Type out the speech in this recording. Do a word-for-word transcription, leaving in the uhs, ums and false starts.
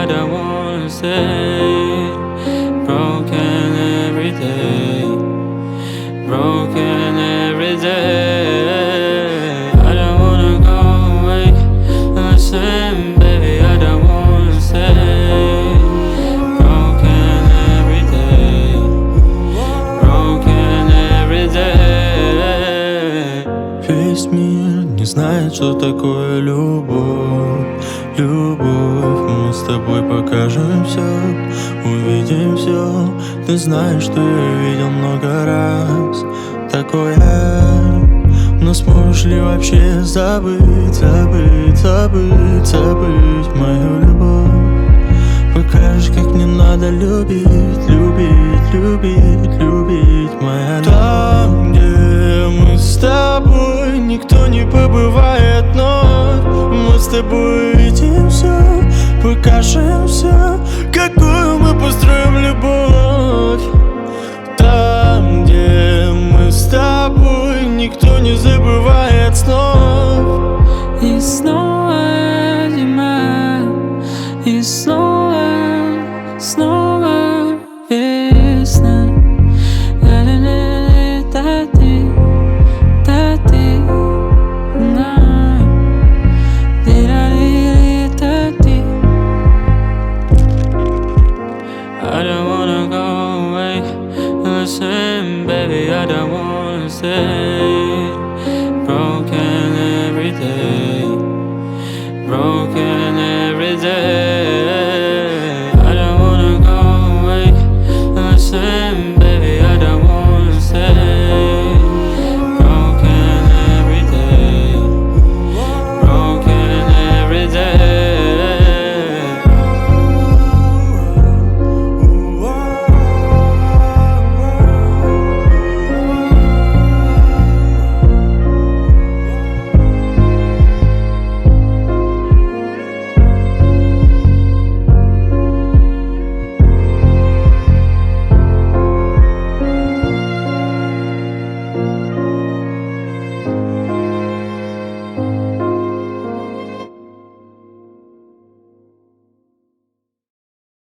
I don't wanna stay. Broken every day, broken every day. I don't wanna go away. Listen, baby, I don't wanna stay. Broken every day, broken every day. Весь мир не знает, что такое любовь, любовь. Мы с тобой покажем все, увидим все. Ты знаешь, что я видел много раз такое. Но сможешь ли вообще забыть, забыть, забыть, забыть мою любовь? Покажешь, как мне надо любить, любить, любить, любить, моя любовь. Там, где мы с тобой, никто не побывает вновь. Мы с тобой увидим все, покажем все, какую мы построим любовь. Там, где мы с тобой, никто не забывает снов. И снова